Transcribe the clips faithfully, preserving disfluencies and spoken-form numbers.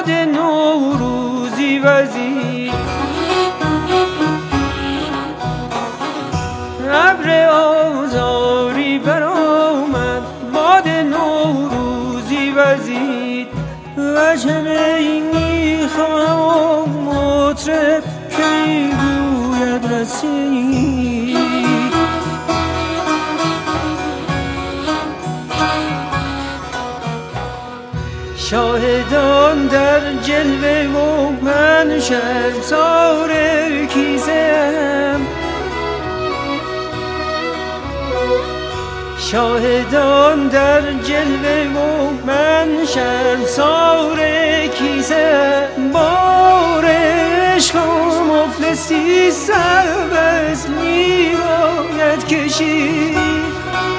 باد نوروزی وزید ابر آذاری برآمد باد نوروزی وزید وجه می میخواهم مطرب که میگوید رسید شاهدان در جلوه و من شرمسار کیسه‌ام شاهدان در جلوه و من شرمسار کیسه‌ام بار عشق و مفلسی سربست میباید کشید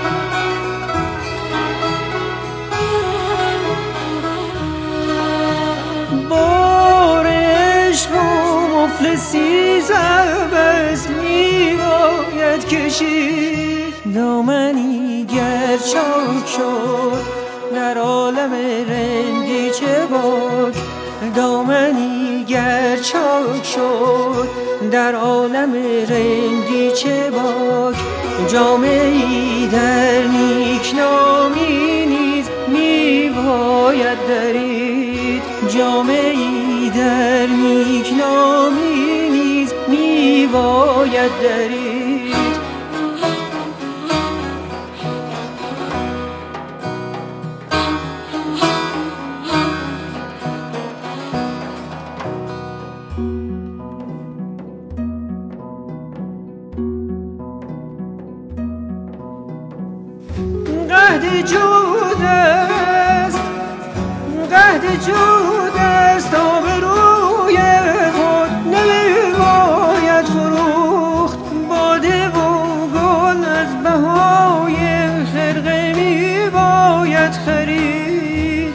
مفلسی سربست میباید کشید دامنی گر چاک شد در عالم رندی چه باک دامنی گر چاک شد در عالم رندی چه باک جامعی در نیکنامی نیز میباید درید جامعی در نیکنامی نیز میباید درید قحط جود است قحط جود است آبروی خود نمیباید فروخت باده و گل از بهای خرقه میباید خرید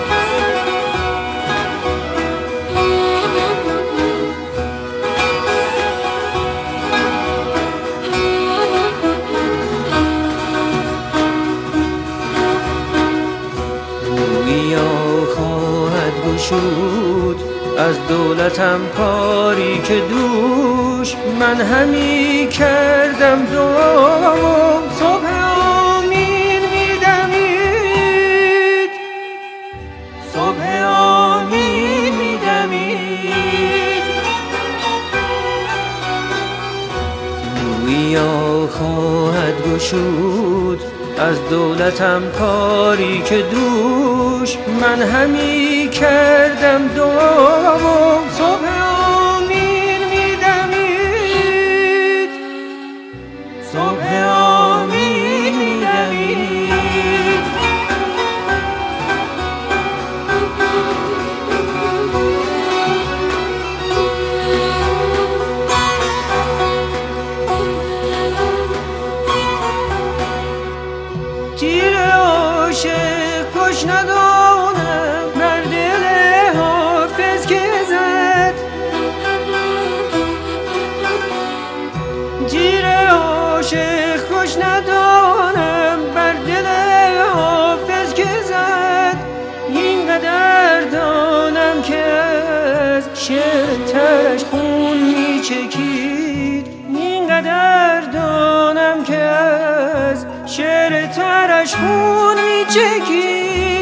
گشود از دولتم کاری که دوش من همی کردم دعا و صبح آمین میدمید صبح آمین میدمید گویا خواهد گشود از دولتم کاری که دوش من همی کردم دعا و صبح آمین میدمید صبح آمین میدمید تیر عاشق کش ندانم بر دل حافظ که زد تیر عاشق کش ندانم بر دل حافظ که زد اینقدر دانم که از شعرش خون میچکید اینقدر دانم که از شعر ترش خون میچکید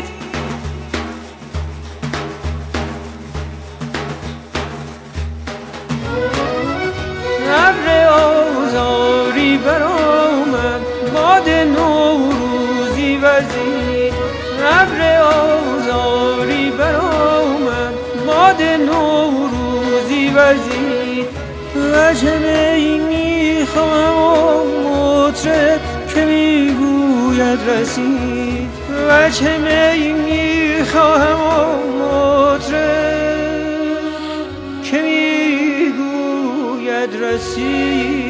ابر آذاری برآمد باد نوروزی وزید ابر آذاری برآمد باد نوروزی وزید وجه می میخواهم مطرب که میگوید رسید وجه می میخواهم مطرب که میگوید رسید